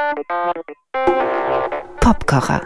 Popkocher.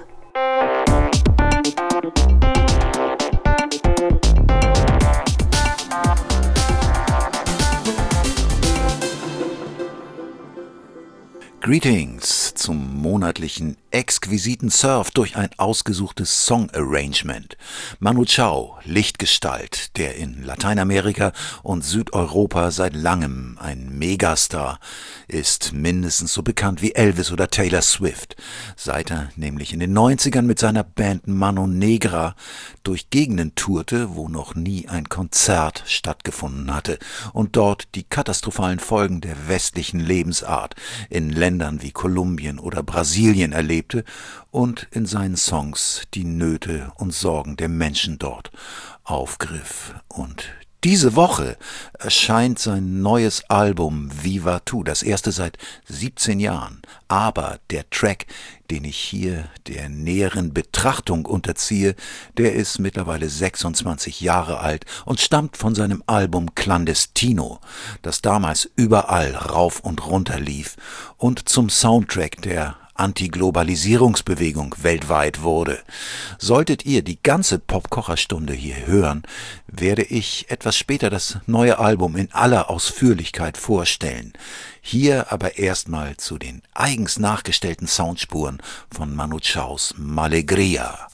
Greetings zum monatlichen exquisiten Surf durch ein ausgesuchtes Song-Arrangement. Manu Chao, Lichtgestalt, der in Lateinamerika und Südeuropa seit langem ein Megastar ist, mindestens so bekannt wie Elvis oder Taylor Swift, seit er nämlich in den 90ern mit seiner Band Mano Negra durch Gegenden tourte, wo noch nie ein Konzert stattgefunden hatte und dort die katastrophalen Folgen der westlichen Lebensart in Ländern wie Kolumbien oder Brasilien erlebte und in seinen Songs die Nöte und Sorgen der Menschen dort aufgriff. Und diese Woche erscheint sein neues Album Viva Tu, das erste seit 17 Jahren. Aber der Track, den ich hier der näheren Betrachtung unterziehe, der ist mittlerweile 26 Jahre alt und stammt von seinem Album Clandestino, das damals überall rauf und runter lief und zum Soundtrack der Antiglobalisierungsbewegung weltweit wurde. Solltet ihr die ganze Popkocherstunde hier hören, werde ich etwas später das neue Album in aller Ausführlichkeit vorstellen. Hier aber erstmal zu den eigens nachgestellten Soundspuren von Manu Chaos Malegria.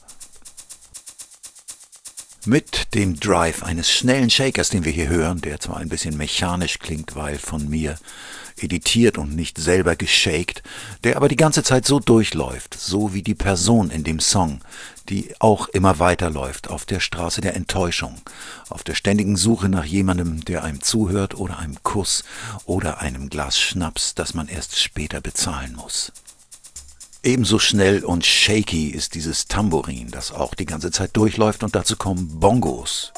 Mit dem Drive eines schnellen Shakers, den wir hier hören, der zwar ein bisschen mechanisch klingt, weil von mir editiert und nicht selber geshakt, der aber die ganze Zeit so durchläuft, so wie die Person in dem Song, die auch immer weiterläuft auf der Straße der Enttäuschung, auf der ständigen Suche nach jemandem, der einem zuhört oder einem Kuss oder einem Glas Schnaps, das man erst später bezahlen muss. Ebenso schnell und shaky ist dieses Tambourin, das auch die ganze Zeit durchläuft, und dazu kommen Bongos.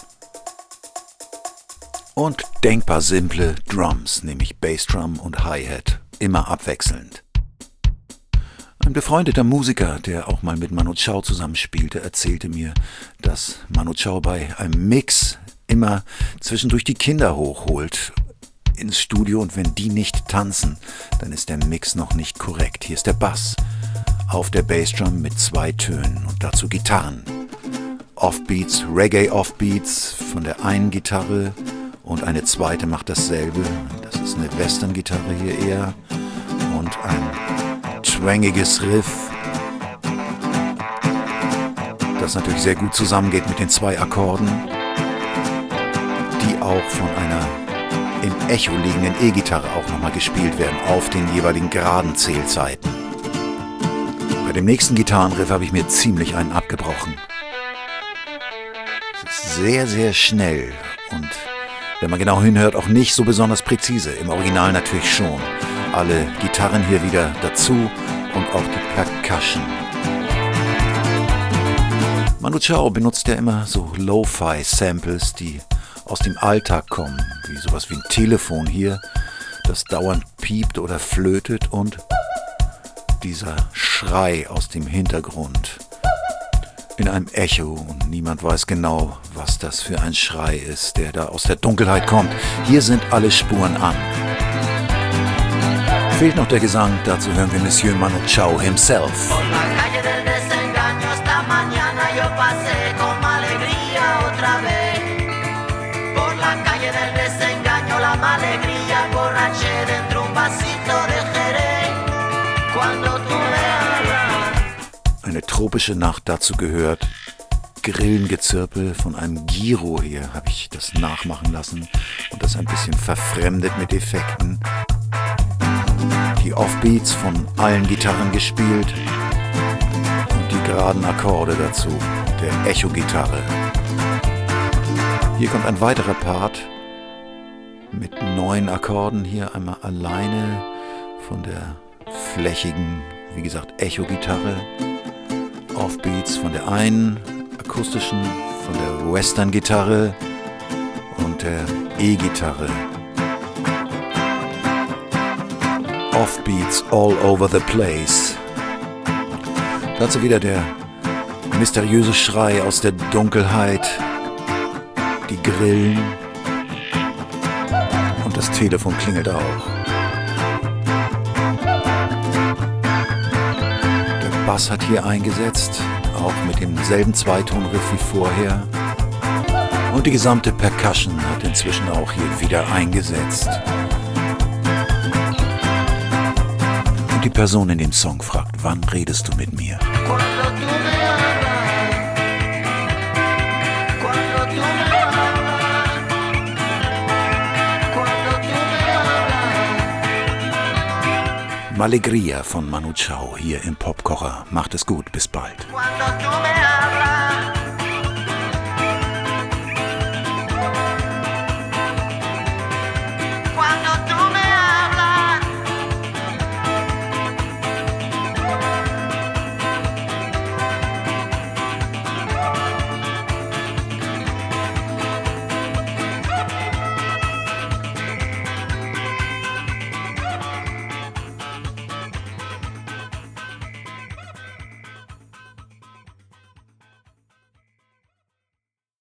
Und denkbar simple Drums, nämlich Bassdrum und Hi-Hat, immer abwechselnd. Ein befreundeter Musiker, der auch mal mit Manu Chao zusammenspielte, erzählte mir, dass Manu Chao bei einem Mix immer zwischendurch die Kinder hochholt ins Studio, und wenn die nicht tanzen, dann ist der Mix noch nicht korrekt. Hier ist der Bass auf der Bassdrum mit 2 Tönen und dazu Gitarren. Offbeats, Reggae-Offbeats von der einen Gitarre und eine zweite macht dasselbe. Das ist eine Western-Gitarre hier eher und ein twangiges Riff, das natürlich sehr gut zusammengeht mit den 2 Akkorden, die auch von einer im Echo liegenden E-Gitarre auch nochmal gespielt werden auf den jeweiligen geraden Zählzeiten. Bei dem nächsten Gitarrenriff habe ich mir ziemlich einen abgebrochen. Es ist sehr, sehr schnell und wenn man genau hinhört, auch nicht so besonders präzise. Im Original natürlich schon. Alle Gitarren hier wieder dazu und auch die Percussion. Manu Chao benutzt ja immer so Lo-Fi-Samples, die aus dem Alltag kommen, wie sowas wie ein Telefon hier, das dauernd piept oder flötet, und dieser Schrei aus dem Hintergrund in einem Echo, und niemand weiß genau, was das für ein Schrei ist, der da aus der Dunkelheit kommt. Hier sind alle Spuren an. Fehlt noch der Gesang, dazu hören wir Monsieur Manu Chao himself. Eine tropische Nacht, dazu gehört Grillengezirpe von einem Giro. Hier habe ich das nachmachen lassen und das ein bisschen verfremdet mit Effekten. Die Offbeats von allen Gitarren gespielt und die geraden Akkorde dazu, der Echo-Gitarre. Hier kommt ein weiterer Part mit 9 Akkorden, hier einmal alleine von der flächigen, wie gesagt, Echo-Gitarre. Offbeats von der einen, akustischen von der Western-Gitarre und der E-Gitarre. Offbeats all over the place. Dazu wieder der mysteriöse Schrei aus der Dunkelheit, die Grillen und das Telefon klingelt auch. Bass hat hier eingesetzt, auch mit demselben Zweitonriff wie vorher. Und die gesamte Percussion hat inzwischen auch hier wieder eingesetzt. Und die Person in dem Song fragt, wann redest du mit mir? Alegria von Manu Chao hier im Popkocher. Macht es gut, bis bald.